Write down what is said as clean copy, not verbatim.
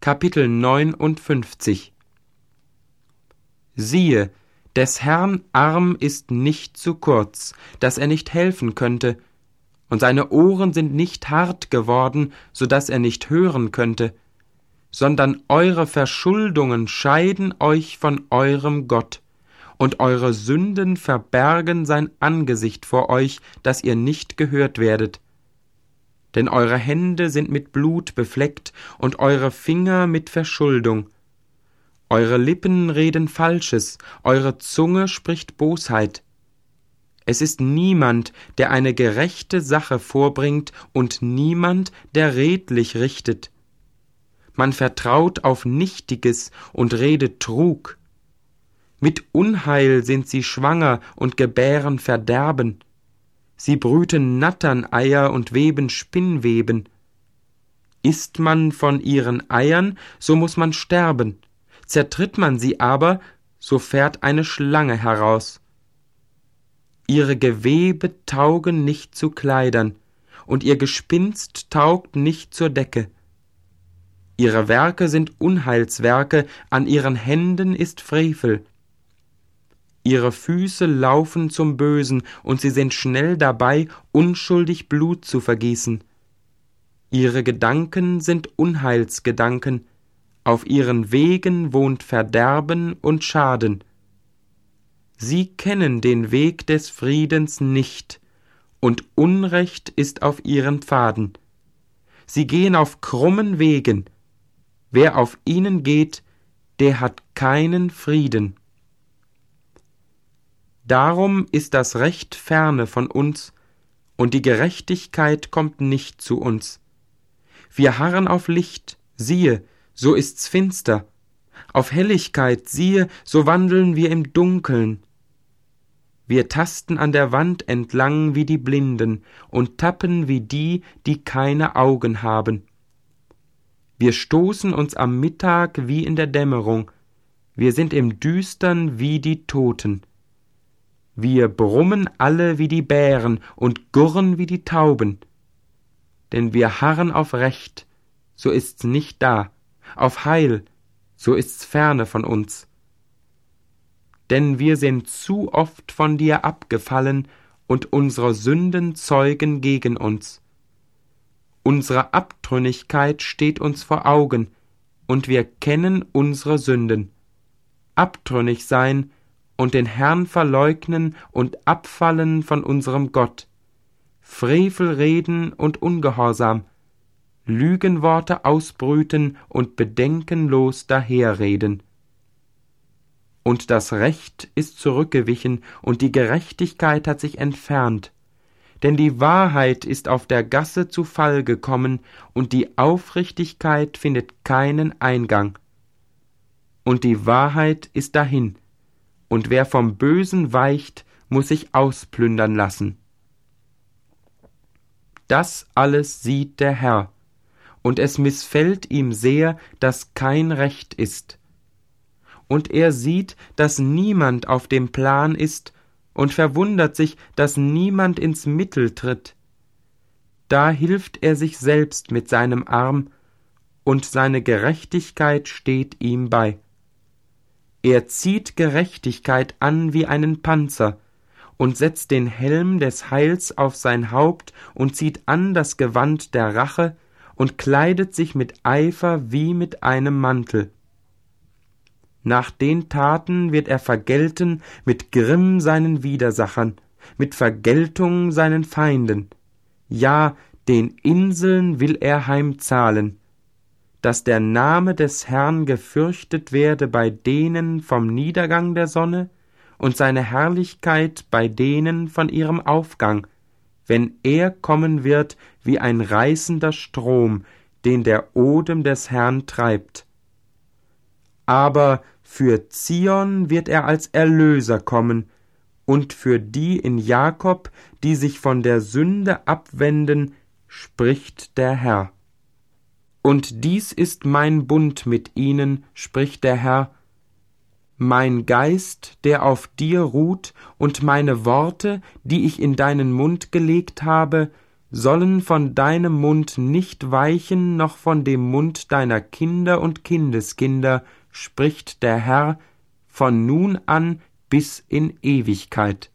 Kapitel 59. Siehe, des Herrn Arm ist nicht zu kurz, dass er nicht helfen könnte, und seine Ohren sind nicht hart geworden, so dass er nicht hören könnte, sondern eure Verschuldungen scheiden euch von eurem Gott, und eure Sünden verbergen sein Angesicht vor euch, dass ihr nicht gehört werdet. Denn eure Hände sind mit Blut befleckt und eure Finger mit Verschuldung. Eure Lippen reden Falsches, eure Zunge spricht Bosheit. Es ist niemand, der eine gerechte Sache vorbringt, und niemand, der redlich richtet. Man vertraut auf Nichtiges und redet Trug. Mit Unheil sind sie schwanger und gebären Verderben. Sie brüten Natterneier und weben Spinnweben. Isst man von ihren Eiern, so muß man sterben. Zertritt man sie aber, so fährt eine Schlange heraus. Ihre Gewebe taugen nicht zu Kleidern, und ihr Gespinst taugt nicht zur Decke. Ihre Werke sind Unheilswerke, an ihren Händen ist Frevel. Ihre Füße laufen zum Bösen, und sie sind schnell dabei, unschuldig Blut zu vergießen. Ihre Gedanken sind Unheilsgedanken, auf ihren Wegen wohnt Verderben und Schaden. Sie kennen den Weg des Friedens nicht, und Unrecht ist auf ihren Pfaden. Sie gehen auf krummen Wegen. Wer auf ihnen geht, der hat keinen Frieden. Darum ist das Recht ferne von uns, und die Gerechtigkeit kommt nicht zu uns. Wir harren auf Licht, siehe, so ist's finster. Auf Helligkeit, siehe, so wandeln wir im Dunkeln. Wir tasten an der Wand entlang wie die Blinden und tappen wie die, die keine Augen haben. Wir stoßen uns am Mittag wie in der Dämmerung. Wir sind im Düstern wie die Toten. Wir brummen alle wie die Bären und gurren wie die Tauben. Denn wir harren auf Recht, so ist's nicht da, auf Heil, so ist's ferne von uns. Denn wir sind zu oft von dir abgefallen, und unsere Sünden zeugen gegen uns. Unsere Abtrünnigkeit steht uns vor Augen, und wir kennen unsere Sünden. Abtrünnig sein und den Herrn verleugnen und abfallen von unserem Gott, Frevel reden und Ungehorsam, Lügenworte ausbrüten und bedenkenlos daherreden. Und das Recht ist zurückgewichen, und die Gerechtigkeit hat sich entfernt, denn die Wahrheit ist auf der Gasse zu Fall gekommen, und die Aufrichtigkeit findet keinen Eingang. Und die Wahrheit ist dahin, und wer vom Bösen weicht, muß sich ausplündern lassen. Das alles sieht der Herr, und es missfällt ihm sehr, dass kein Recht ist. Und er sieht, dass niemand auf dem Plan ist, und verwundert sich, dass niemand ins Mittel tritt. Da hilft er sich selbst mit seinem Arm, und seine Gerechtigkeit steht ihm bei. Er zieht Gerechtigkeit an wie einen Panzer und setzt den Helm des Heils auf sein Haupt und zieht an das Gewand der Rache und kleidet sich mit Eifer wie mit einem Mantel. Nach den Taten wird er vergelten mit Grimm seinen Widersachern, mit Vergeltung seinen Feinden. Ja, den Inseln will er heimzahlen, dass der Name des Herrn gefürchtet werde bei denen vom Niedergang der Sonne und seine Herrlichkeit bei denen von ihrem Aufgang, wenn er kommen wird wie ein reißender Strom, den der Odem des Herrn treibt. Aber für Zion wird er als Erlöser kommen, und für die in Jakob, die sich von der Sünde abwenden, spricht der Herr. Und dies ist mein Bund mit ihnen, spricht der Herr, mein Geist, der auf dir ruht, und meine Worte, die ich in deinen Mund gelegt habe, sollen von deinem Mund nicht weichen, noch von dem Mund deiner Kinder und Kindeskinder, spricht der Herr, von nun an bis in Ewigkeit.